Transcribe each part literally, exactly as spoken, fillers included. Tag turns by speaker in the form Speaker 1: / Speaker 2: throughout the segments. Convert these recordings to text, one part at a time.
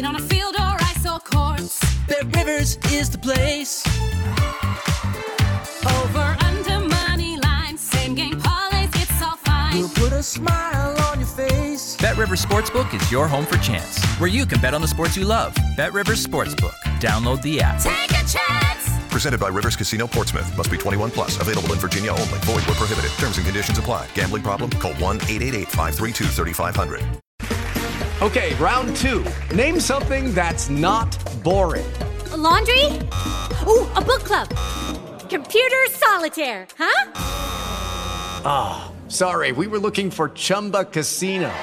Speaker 1: Played on a field or ice or courts.
Speaker 2: Bet Rivers is the place.
Speaker 1: Over, under, money line. Same game parlays, it's all fine.
Speaker 2: We'll put a smile on your face.
Speaker 3: BetRivers Sportsbook is your home for chance, where you can bet on the sports you love. BetRivers Sportsbook. Download the app.
Speaker 1: Take a chance.
Speaker 4: Presented by Rivers Casino Portsmouth. Must be twenty-one plus. Available in Virginia only. Void where prohibited. Terms and conditions apply. Gambling problem? Call one eight eight eight, five three two, three five zero zero.
Speaker 5: Okay, round two. Name something that's not boring.
Speaker 6: A laundry? Ooh, a book club. Computer solitaire, huh?
Speaker 5: Ah, oh, sorry. We were looking for Chumba Casino.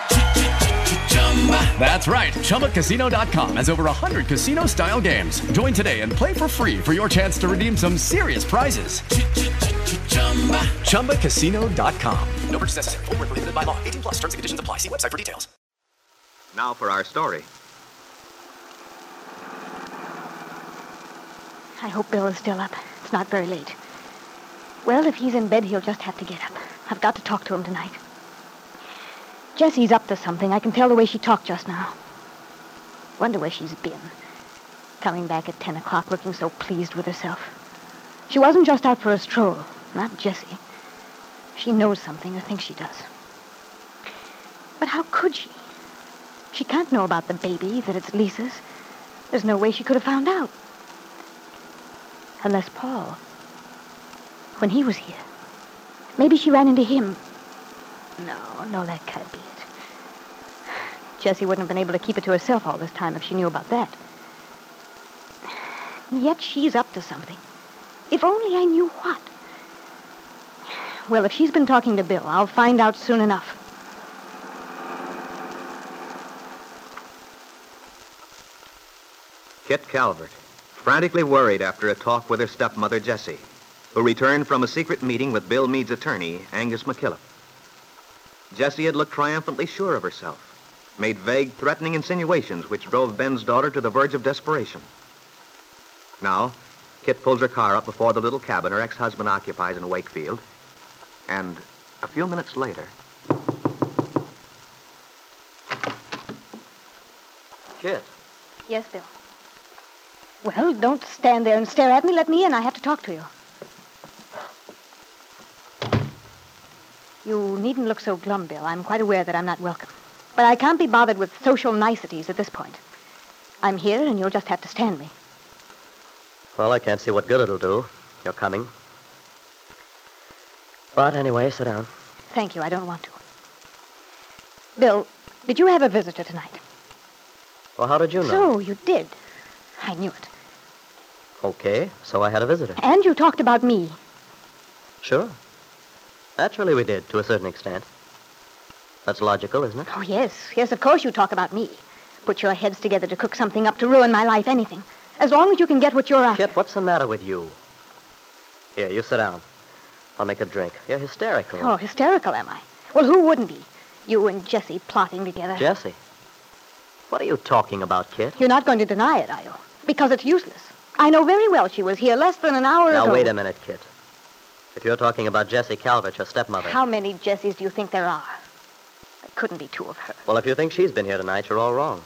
Speaker 5: That's right. Chumba Casino dot com has over one hundred casino-style games. Join today and play for free for your chance to redeem some serious prizes. Chumba Casino dot com. No purchase necessary. Void where prohibited by law. eighteen plus. Terms and conditions apply. See website for details.
Speaker 7: Now for our story.
Speaker 8: I hope Bill is still up. It's not very late. Well, if he's in bed, he'll just have to get up. I've got to talk to him tonight. Jessie's up to something. I can tell the way she talked just now. Wonder where she's been. Coming back at ten o'clock looking so pleased with herself. She wasn't just out for a stroll. Not Jessie. She knows something, or thinks she does. But how could she? She can't know about the baby, that it's Lisa's. There's no way she could have found out. Unless Paul. When he was here. Maybe she ran into him. No, no, that can't be it. Jessie wouldn't have been able to keep it to herself all this time if she knew about that. Yet she's up to something. If only I knew what. Well, if she's been talking to Bill, I'll find out soon enough.
Speaker 7: Kit Calvert, frantically worried after a talk with her stepmother, Jessie, who returned from a secret meeting with Bill Meade's attorney, Angus McKillop. Jessie had looked triumphantly sure of herself, made vague, threatening insinuations which drove Ben's daughter to the verge of desperation. Now, Kit pulls her car up before the little cabin her ex-husband occupies in Wakefield, and a few minutes later... Kit.
Speaker 8: Yes, Bill. Well, don't stand there and stare at me. Let me in. I have to talk to you. You needn't look so glum, Bill. I'm quite aware that I'm not welcome. But I can't be bothered with social niceties at this point. I'm here, and you'll just have to stand me.
Speaker 9: Well, I can't see what good it'll do. You're coming. But anyway, sit down.
Speaker 8: Thank you. I don't want to. Bill, did you have a visitor tonight?
Speaker 9: Well, how did you know?
Speaker 8: So, you did. I knew it.
Speaker 9: Okay, so I had a visitor.
Speaker 8: And you talked about me.
Speaker 9: Sure. Naturally we did, to a certain extent. That's logical, isn't it?
Speaker 8: Oh, yes. Yes, of course you talk about me. Put your heads together to cook something up to ruin my life, anything. As long as you can get what you're after.
Speaker 9: Kit, what's the matter with you? Here, you sit down. I'll make a drink. You're hysterical.
Speaker 8: Oh, hysterical, am I? Well, who wouldn't be? You and Jessie plotting together.
Speaker 9: Jessie? What are you talking about, Kit?
Speaker 8: You're not going to deny it, are you? Because it's useless. I know very well she was here less than an hour
Speaker 9: now,
Speaker 8: ago.
Speaker 9: Now, wait a minute, Kit. If you're talking about Jessie Calvert, your stepmother...
Speaker 8: How many Jessies do you think there are? There couldn't be two of her.
Speaker 9: Well, if you think she's been here tonight, you're all wrong.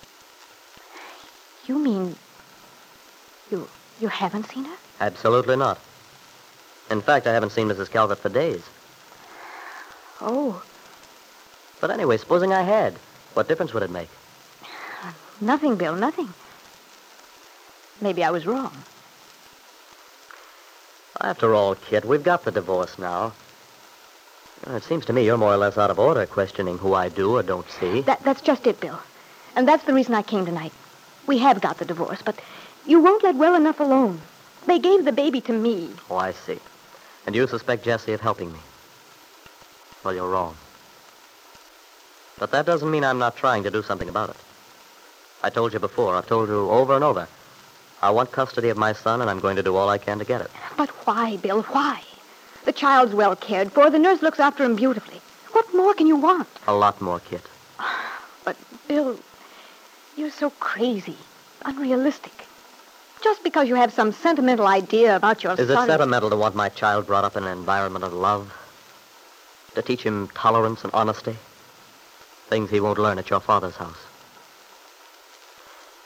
Speaker 8: You mean... You you haven't seen her?
Speaker 9: Absolutely not. In fact, I haven't seen Missus Calvert for days.
Speaker 8: Oh.
Speaker 9: But anyway, supposing I had, what difference would it make?
Speaker 8: Nothing, Bill, nothing. Maybe I was wrong.
Speaker 9: After all, Kit, we've got the divorce now. It seems to me you're more or less out of order questioning who I do or don't see.
Speaker 8: That, that's just it, Bill. And that's the reason I came tonight. We have got the divorce, but you won't let well enough alone. They gave the baby to me.
Speaker 9: Oh, I see. And you suspect Jessie of helping me. Well, you're wrong. But that doesn't mean I'm not trying to do something about it. I told you before, I've told you over and over. I want custody of my son, and I'm going to do all I can to get it.
Speaker 8: But why, Bill, why? The child's well cared for. The nurse looks after him beautifully. What more can you want?
Speaker 9: A lot more, Kit.
Speaker 8: But, Bill, you're so crazy, unrealistic. Just because you have some sentimental idea about your
Speaker 9: Is
Speaker 8: son...
Speaker 9: Is it sentimental to want my child brought up in an environment of love? To teach him tolerance and honesty? Things he won't learn at your father's house.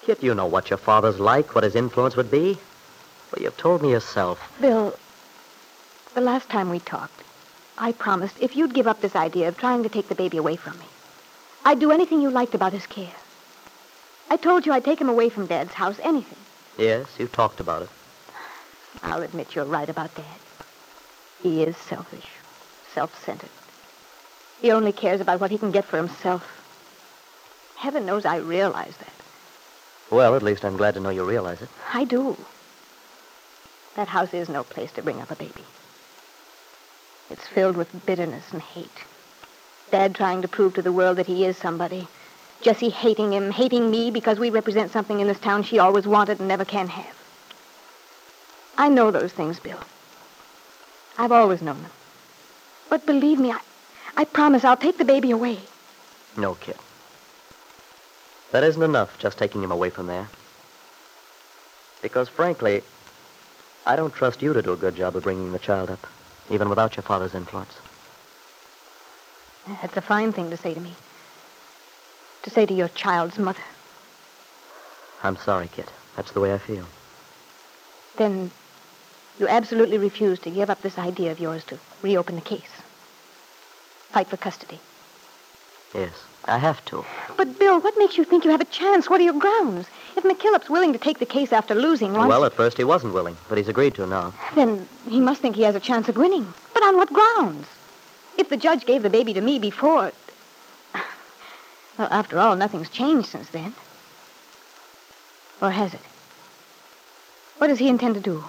Speaker 9: Kit, you know what your father's like, what his influence would be. Well, you've told me yourself.
Speaker 8: Bill, the last time we talked, I promised if you'd give up this idea of trying to take the baby away from me, I'd do anything you liked about his care. I told you I'd take him away from Dad's house, anything.
Speaker 9: Yes, you talked about it.
Speaker 8: I'll admit you're right about Dad. He is selfish, self-centered. He only cares about what he can get for himself. Heaven knows I realize that.
Speaker 9: Well, at least I'm glad to know you realize it.
Speaker 8: I do. That house is no place to bring up a baby. It's filled with bitterness and hate. Dad trying to prove to the world that he is somebody. Jessie hating him, hating me because we represent something in this town she always wanted and never can have. I know those things, Bill. I've always known them. But believe me, I, I promise I'll take the baby away.
Speaker 9: No, Kit. That isn't enough, just taking him away from there. Because, frankly, I don't trust you to do a good job of bringing the child up, even without your father's influence.
Speaker 8: That's a fine thing to say to me. To say to your child's mother.
Speaker 9: I'm sorry, Kit. That's the way I feel.
Speaker 8: Then you absolutely refuse to give up this idea of yours to reopen the case. Fight for custody.
Speaker 9: Yes, I have to.
Speaker 8: But, Bill, what makes you think you have a chance? What are your grounds? If McKillop's willing to take the case after losing once...
Speaker 9: Well, at first he wasn't willing, but he's agreed to now.
Speaker 8: Then he must think he has a chance of winning. But on what grounds? If the judge gave the baby to me before... Well, after all, nothing's changed since then. Or has it? What does he intend to do?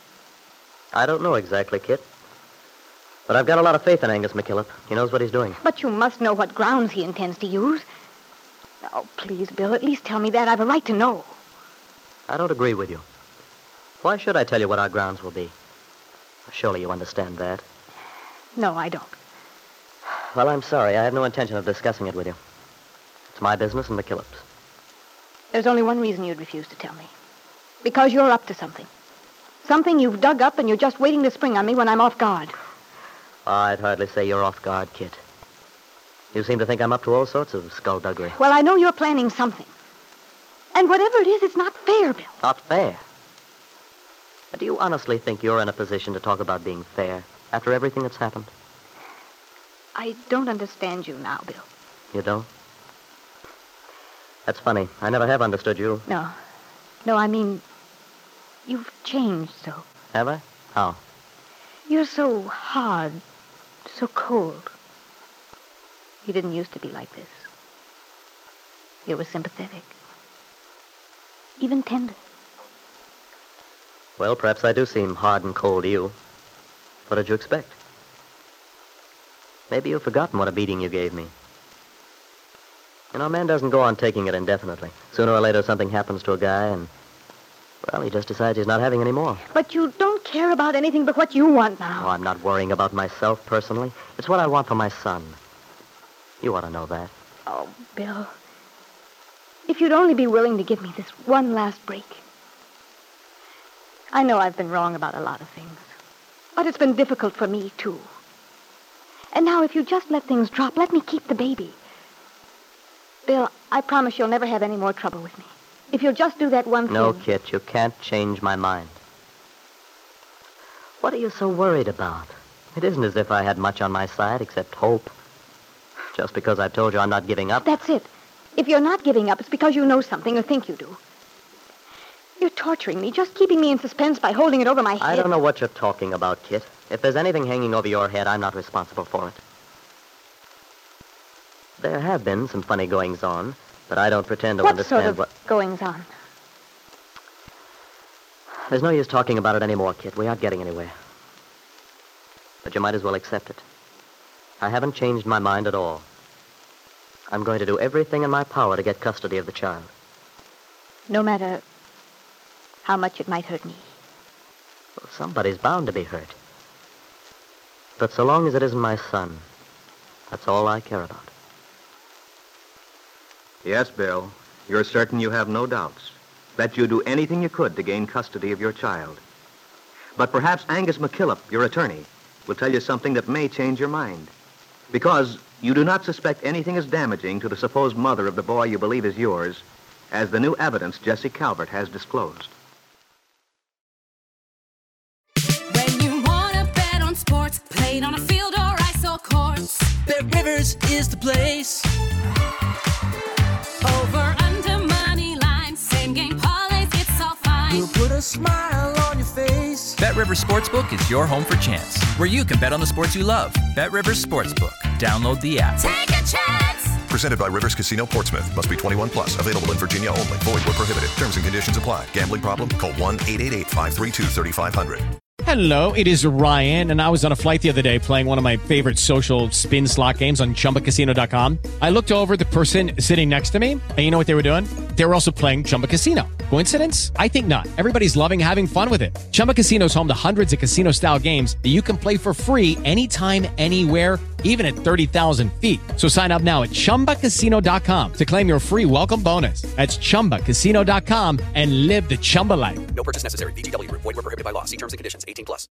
Speaker 9: I don't know exactly, Kit. But I've got a lot of faith in Angus McKillop. He knows what he's doing.
Speaker 8: But you must know what grounds he intends to use. Oh, please, Bill, at least tell me that. I've a right to know.
Speaker 9: I don't agree with you. Why should I tell you what our grounds will be? Surely you understand that.
Speaker 8: No, I don't.
Speaker 9: Well, I'm sorry. I have no intention of discussing it with you. It's my business and McKillop's.
Speaker 8: There's only one reason you'd refuse to tell me. Because you're up to something. Something you've dug up and you're just waiting to spring on me when I'm off guard.
Speaker 9: I'd hardly say you're off guard, Kit. You seem to think I'm up to all sorts of skullduggery.
Speaker 8: Well, I know you're planning something. And whatever it is, it's not fair, Bill.
Speaker 9: Not fair? But do you honestly think you're in a position to talk about being fair after everything that's happened?
Speaker 8: I don't understand you now, Bill.
Speaker 9: You don't? That's funny. I never have understood you.
Speaker 8: No. No, I mean, you've changed so.
Speaker 9: Have I? How?
Speaker 8: You're so hard, so cold. You didn't used to be like this. You were sympathetic. Even tender.
Speaker 9: Well, perhaps I do seem hard and cold to you. What did you expect? Maybe you've forgotten what a beating you gave me. You know, a man doesn't go on taking it indefinitely. Sooner or later, something happens to a guy, and, well, he just decides he's not having any more.
Speaker 8: But you don't care about anything but what you want now.
Speaker 9: Oh, I'm not worrying about myself, personally. It's what I want for my son. You ought to know that.
Speaker 8: Oh, Bill. If you'd only be willing to give me this one last break. I know I've been wrong about a lot of things. But it's been difficult for me, too. And now, if you just let things drop, let me keep the baby. Bill, I promise you'll never have any more trouble with me. If you'll just do that one thing...
Speaker 9: No, Kit, you can't change my mind. What are you so worried about? It isn't as if I had much on my side except hope. Just because I've told you I'm not giving up.
Speaker 8: That's it. If you're not giving up, it's because you know something or think you do. You're torturing me, just keeping me in suspense by holding it over my head.
Speaker 9: I don't know what you're talking about, Kit. If there's anything hanging over your head, I'm not responsible for it. There have been some funny goings-on, but I don't pretend to
Speaker 8: what
Speaker 9: understand
Speaker 8: sort of
Speaker 9: what...
Speaker 8: goings-on?
Speaker 9: There's no use talking about it anymore, Kit. We aren't getting anywhere. But you might as well accept it. I haven't changed my mind at all. I'm going to do everything in my power to get custody of the child.
Speaker 8: No matter how much it might hurt me.
Speaker 9: Well, somebody's bound to be hurt. But so long as it isn't my son, that's all I care about.
Speaker 7: Yes, Bill. You're certain you have no doubts that you do anything you could to gain custody of your child. But perhaps Angus McKillop, your attorney, will tell you something that may change your mind. Because you do not suspect anything as damaging to the supposed mother of the boy you believe is yours as the new evidence Jesse Calvert has disclosed.
Speaker 1: When you wanna bet on sports, played on a field or ice or courts.
Speaker 2: Bet Rivers is the place.
Speaker 1: Over, under, money line, same game parlays, it's all fine.
Speaker 2: We'll put a smile on your face.
Speaker 3: BetRivers Sportsbook is your home for chance, where you can bet on the sports you love. BetRivers Sportsbook. Download the app.
Speaker 1: Take a chance.
Speaker 4: Presented by Rivers Casino Portsmouth. Must be twenty-one plus. Available in Virginia only. Void where prohibited. Terms and conditions apply. Gambling problem? Call one eight eight eight, five three two, three five zero zero.
Speaker 10: Hello, it is Ryan, and I was on a flight the other day playing one of my favorite social spin slot games on Chumba Casino dot com. I looked over at the person sitting next to me, and you know what they were doing? They were also playing Chumba Casino. Coincidence? I think not. Everybody's loving having fun with it. Chumba Casino is home to hundreds of casino-style games that you can play for free anytime, anywhere, even at thirty thousand feet. So sign up now at Chumba Casino dot com to claim your free welcome bonus. That's Chumba Casino dot com and live the Chumba life.
Speaker 11: No purchase necessary. V G W. Void where prohibited by law. See terms and conditions. eighteen plus.